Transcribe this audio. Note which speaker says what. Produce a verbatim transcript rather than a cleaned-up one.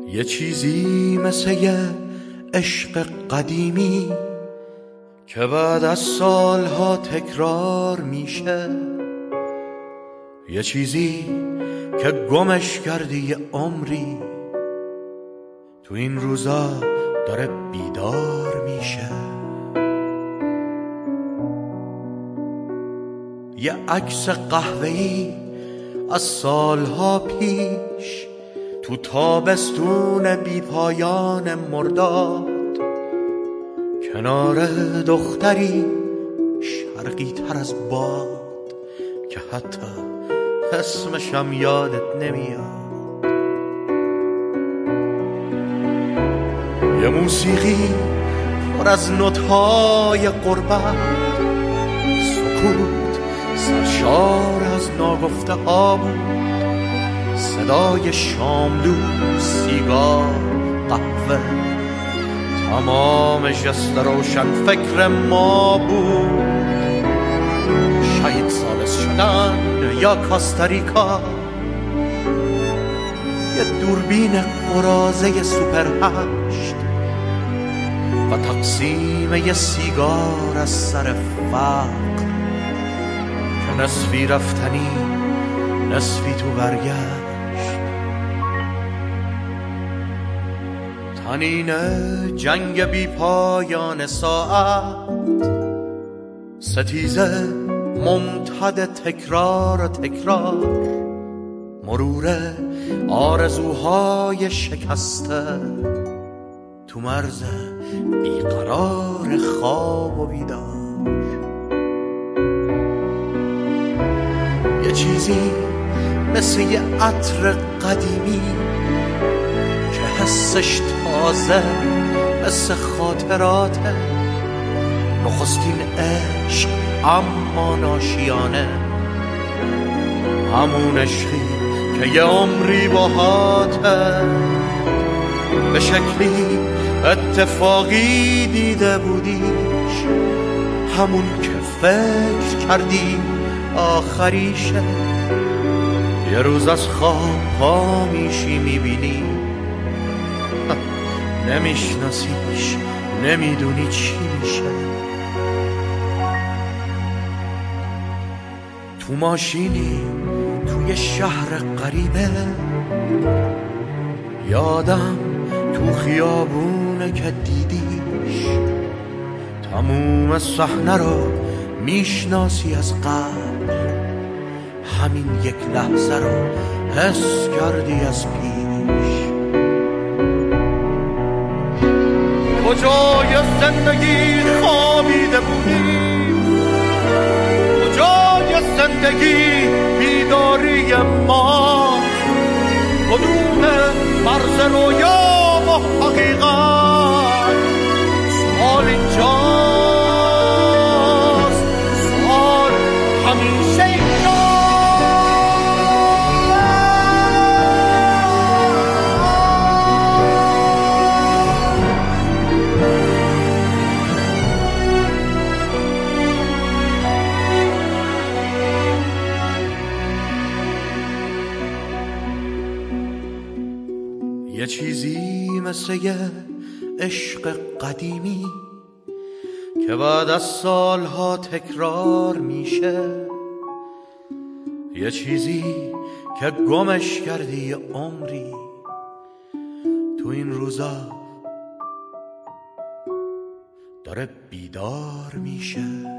Speaker 1: یه چیزی مثل یه عشق قدیمی که بعد از سالها تکرار میشه، یه چیزی که گمش کردی یه عمری، تو این روزا داره بیدار میشه. یه عکس قهوه‌ای از سالها پیش تو تابستون بی پایان مرداد، کنار دختری شرقی تر از باد که حتی اسمشم یادت نمیاد. یه موسیقی پر از نوت‌های غربت، سکوت سرشار از ناگفته ها بود، صدای شاملو، سیگار، قهوه، تمام جست روشن فکر ما بود. شاید سالس شدن یا کاستاریکا، یه دوربین قرازه سوپر هشت و تقسیم یه سیگار از سر فقر که نصفی رفتنی نصفی تو برگشت. تنین جنگ بی پایان ساعت، ستیزه ممتد تکرار و تکرار، مرور آرزوهای شکسته تو مرز بیقرار خواب و بیدار. یه چیزی مثل یه عطر قدیمی که حسش تازه مثل خاطراته، نخستین عشق اما ناشیانه، همون عشقی که یه عمری باهاته، به شکلی اتفاقی دیده بودیش، همون که فکر کردی آخریشه. یه روز از خواب پا میشی میبینی نمیشناسیش، نمیدونی چی میشه. تو ماشینی توی شهر غریبه، یادم تو خیابونه که دیدیش، تموم صحنه رو میشناسی از قبل، همین یک لحظه رو حس کردی از پیش. کجای زندگی خوابیده بودی، کجای زندگی بیداری ما، کدوم مرز رویا و حقیقت، سوال اینجاست، سوال همیشه اینجاست. یه چیزی مثل یه عشق قدیمی که بعد از سالها تکرار میشه، یه چیزی که گمش کردی یه عمری، تو این روزا داره بیدار میشه.